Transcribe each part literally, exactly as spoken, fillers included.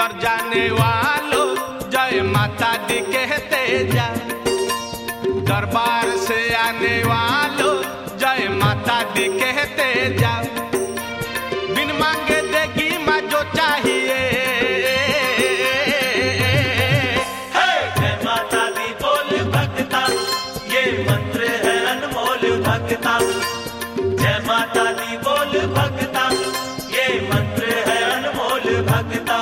भीतर जाने वालों जय माता दी कहते जाओ, दरबार से आने वालों जय माता दी कहते जाओ, बिन मांगे देगी माँ जो चाहिए। जय माता दी बोल भक्ता, ये मंत्र है अनमोल भक्ता। जय माता दी बोल भक्ता, ये मंत्र है अनमोल भक्ता।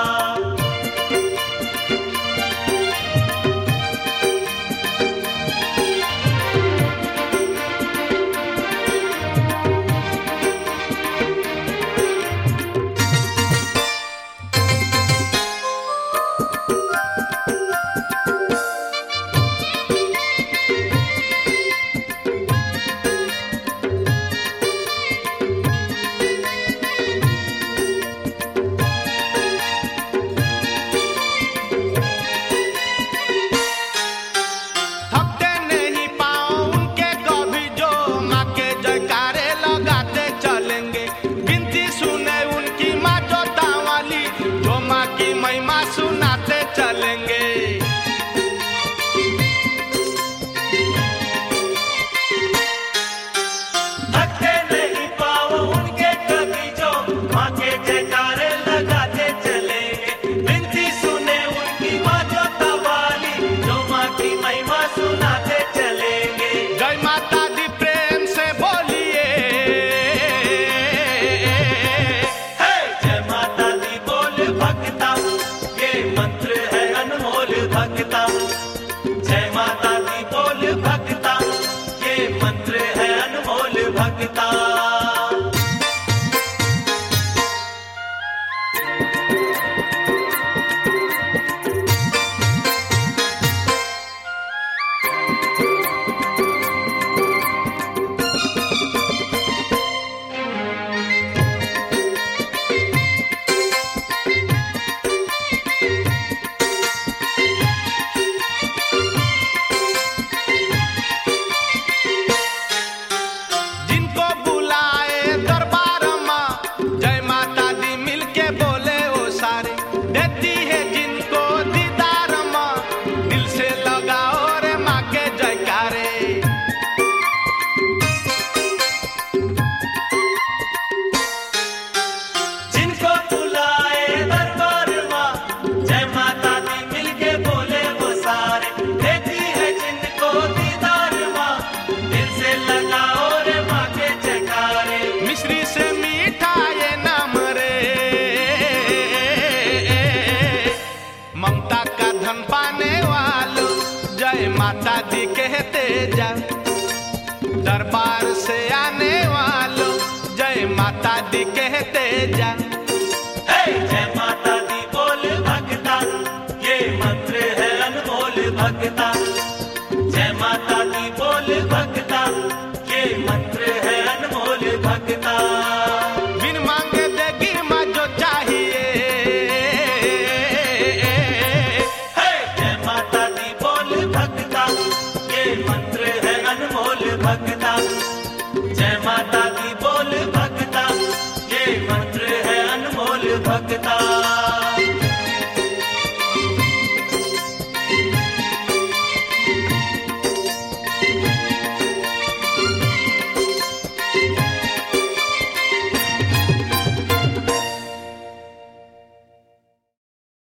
जय माता दी बोल भक्ता, ये मंत्र है अनमोल भक्ता। माता दी कहते जाओ, दरबार से आने वालों जय माता दी कहते जाओ। जय माता दी बोल भक्ता, ये मंत्र है अनमोल भक्ता। जय माता दी बोल भक्ता, ये मंत्र है अनमोल भक्ता। बिन मांगे देगी माँ जो चाहिए। जय माता दी बोल भक्ता, ये मंत्र है अनमोल भक्ता।